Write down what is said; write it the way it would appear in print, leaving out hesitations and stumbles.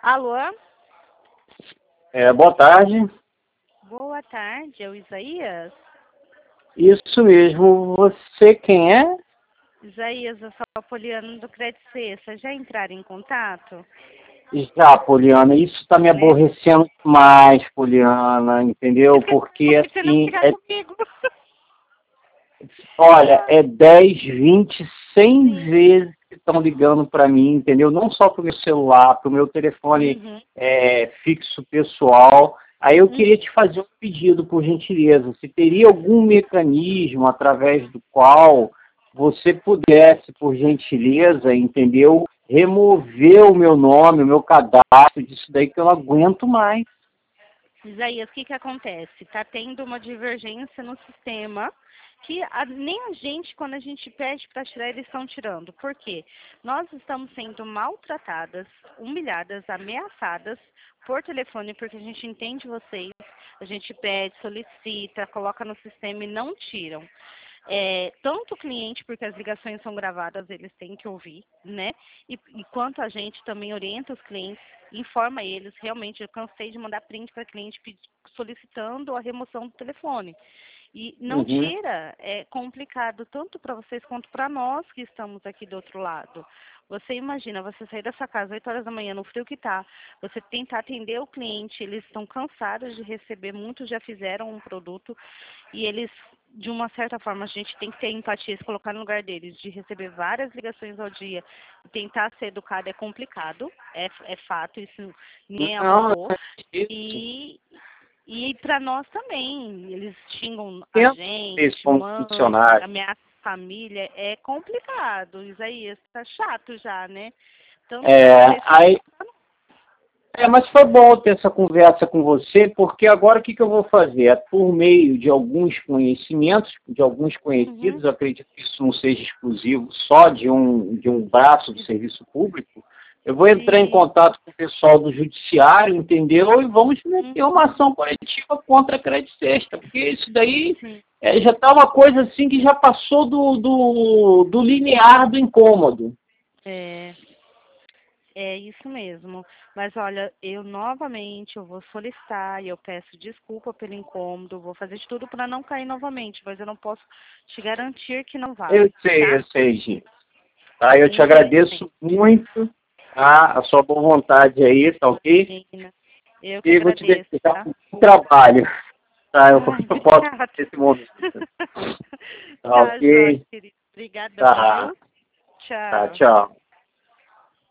Alô? Boa tarde. Boa tarde, é o Isaías? Isso mesmo. Você quem é? Isaías, eu sou a Poliana do Crédito Cesta. Já entraram em contato? Já, Poliana, isso está me Né? aborrecendo mais, Poliana, entendeu? Porque, Por que você não assim, fica comigo? olha, é 10, 20, 100 Sim. vezes que estão ligando para mim, entendeu? Não só para o meu celular, para o meu telefone Uhum. fixo pessoal. Aí eu Uhum. queria te fazer um pedido, por gentileza. Se teria algum mecanismo através do qual você pudesse, por gentileza, entendeu? Remover o meu nome, o meu cadastro disso daí que eu não aguento mais. Isaías, o que que acontece? Está tendo uma divergência no sistema que nem a gente, quando a gente pede para tirar, eles estão tirando. Por quê? Nós estamos sendo maltratadas, humilhadas, ameaçadas por telefone, porque a gente entende vocês, a gente pede, solicita, coloca no sistema e não tiram. Tanto o cliente, porque as ligações são gravadas, eles têm que ouvir, né? E quanto a gente também orienta os clientes, informa eles, realmente, eu cansei de mandar print para cliente solicitando a remoção do telefone. E não Uhum. tira, é complicado tanto para vocês quanto para nós que estamos aqui do outro lado. Você imagina, você sair da sua casa 8 horas da manhã, no frio que tá, você tentar atender o cliente, eles estão cansados de receber, muitos já fizeram um produto e eles, de uma certa forma, a gente tem que ter empatia, se colocar no lugar deles, de receber várias ligações ao dia e tentar ser educado é complicado, é fato, isso ninguém é a Não, robô. é isso. E para nós também, eles xingam a Tento ter isso gente, como mãe, funcionário. ameaça a família, é complicado, Isaías, tá chato já, né? Tanto para É, vocês quanto aí, mas foi bom ter essa conversa com você, porque agora o que, que eu vou fazer? É por meio de alguns conhecimentos, de alguns uhum, conhecidos, eu acredito que isso não seja exclusivo só de um braço do serviço público, eu vou entrar em sim, contato com o pessoal do judiciário, entendeu? E vamos meter uma uhum, ação coletiva contra a Crédito Sexta, porque isso daí sim, já está uma coisa assim que já passou do limiar do incômodo. é, é isso mesmo. Mas olha, eu novamente, eu vou solicitar e eu peço desculpa pelo incômodo, vou fazer de tudo para não cair novamente, mas eu não posso te garantir que não vá, Eu tá? sei, Gi. Tá, eu te Infelizmente. agradeço muito, tá, a sua boa vontade aí, tá ok? Imagina. Eu que E vou te agradeço, desejar tá? um bom trabalho, tá? Ai, Eu posso obrigada. nesse momento. Tá Tá, joia, ok? querido. Obrigadão, Tá, viu? tá, Tchau. tchau.